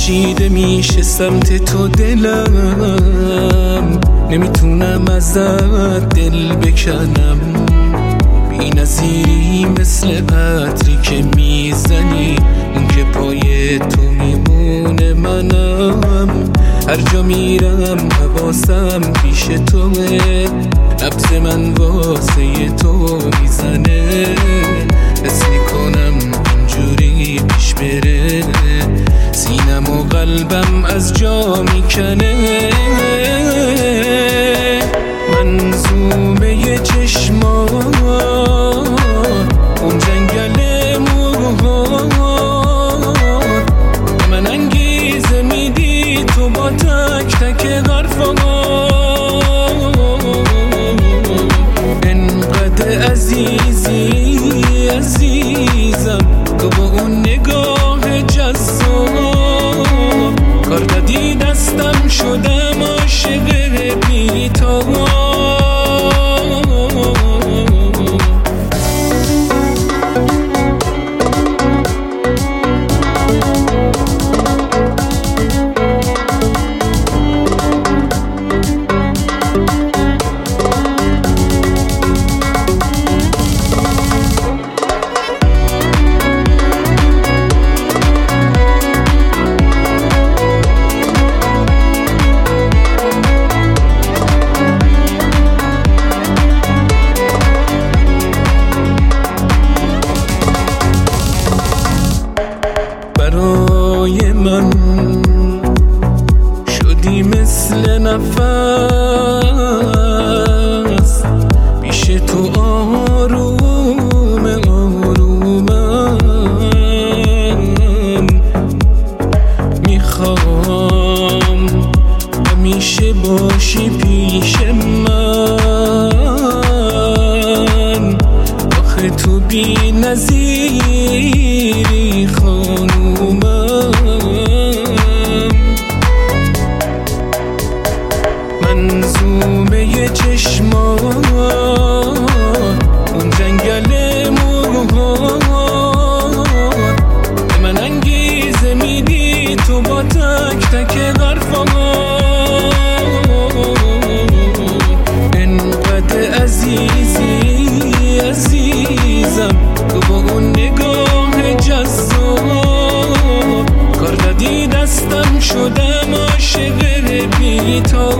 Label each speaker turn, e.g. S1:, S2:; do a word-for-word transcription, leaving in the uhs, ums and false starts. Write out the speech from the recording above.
S1: کشیده میشه سمت تو دلم، نمیتونم ازت دل بکنم. بی نظیری مثل عطری که میزنی، اون که پای تو میمونه منم. هر جا میرم حواسم پیش توه، نبض من واسه تو میزنه. حس میکنم اینجوری پیش بره، سینم و قلبم از جا میکنه. منظومه چشمات، اون جنگل موهات، من انگیزه میدی تو با تک تک حرفات. انقدر عزیزی عزیزم تو با اون نگاه جذاب، کار دادی دستم شدم عاشق بی تو. برای من شدی مثل نفس، پیش تو آروم آرومم. میخوام همیشه باشی پیش من، آخه تو بی نظیری خانومم. منظومه چشمات، اون جنگل موهات، من انگیزه میدی تو با تک تک حرفات. انقدر عزیزی عزیزم تو با اون نگاه جذاب، کار دادی دستم شدم عاشق بی تو.